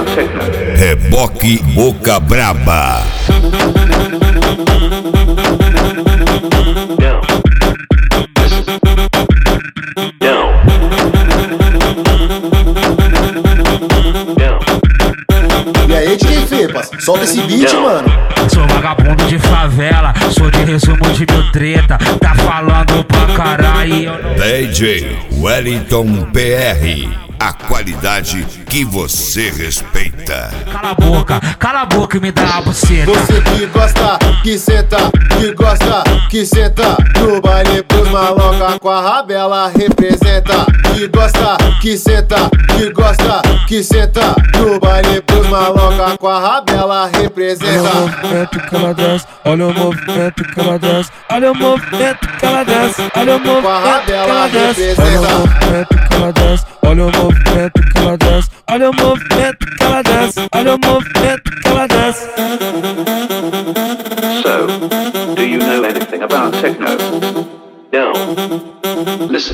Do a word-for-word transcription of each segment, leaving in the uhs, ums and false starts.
about techno. Reboque Boca Braba. Não. Não. Não. E aí, D J Fepas, solta esse beat, Não. mano. Sou vagabundo de favela, sou de resumo de mil treta. Tá falando pra caralho e eu não... D J Wellington P R, a qualidade que você respeita. Cala a boca, cala a boca e me dá a buceta. Você que gosta, que senta, que gosta, que senta no baile pros maloca com a rabela representa. Que gosta, que senta, que gosta, que senta no baile pros maloca com a rabela representa. Olha o movimento que ela desce, olha o movimento que ela desce, olha o movimento que ela desce, olha o movimento que ela desce, olha o movimento que ela desce, olha o movimento que ela desce, olha o movimento que ela desce, olha o movimento que ela desce. So, do you know anything about techno? No. Listen.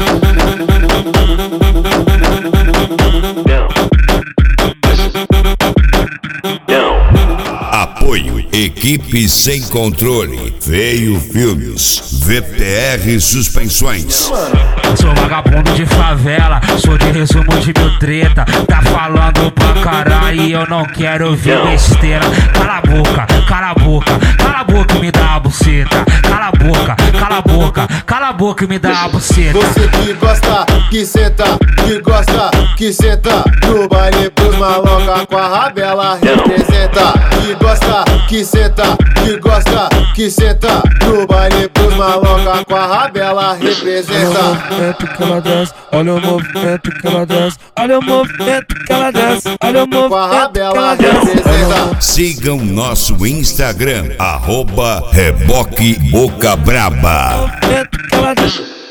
No. Listen. No. Apoio Equipe Sem Controle, Veio Filmes, V P R Suspensões. Sou vagabundo de favela, sou de resumo de mil treta. Tá falando pra caralho e eu não quero ouvir Não. besteira. Cala a boca, cala a boca, cala a boca e me dá a buceta. Cala a boca, cala a boca, cala a boca e me dá a buceta. Você que gosta, que senta, que gosta, que senta no baile pros maloca com a rabela representa. Que gosta, que senta, que gosta, que senta no baile pros maloca com a rabela Olha o representa. movimento que ela desce, olha o movimento que ela desce, olha o movimento que ela desce, olha o Com a movimento que rabela ela desce. representa. Sigam nosso Instagram, arroba Reboque Boca Braba. Movimento que ela desce.